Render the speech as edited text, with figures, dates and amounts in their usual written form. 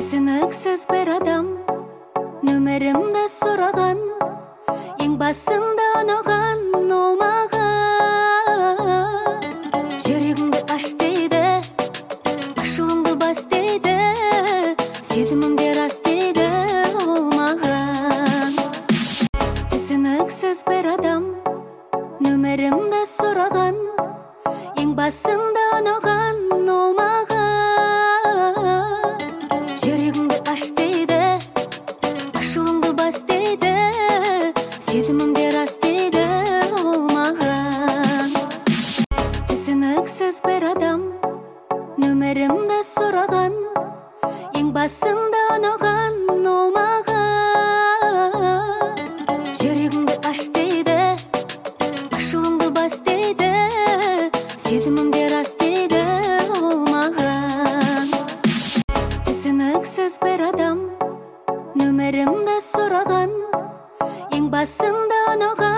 Түсініксіз бір адам нөмірімді сұраған, ең басында ұнаған ол маған. Жүрегіңді аш дейді, ашуыңды бас дейді, сезімімде рас дейді ол маған. Түсініксіз бір адам нөмірімді сұраған, ең басында ұнаған ол маған. Жүрегіңді аш дейді, ашуыңды бас дейді, сезімімде рас дейді ол маған. Түсініксіз бір адам нөмірімді сұраған, ең басында ұнаған ол маған. Жүрегіңді аш дейді, ашуыңды бас дейді, сезімімде рас дейді ол маған. Түсініксіз бір адам нөмірімді сұраған, ең басында ұнаған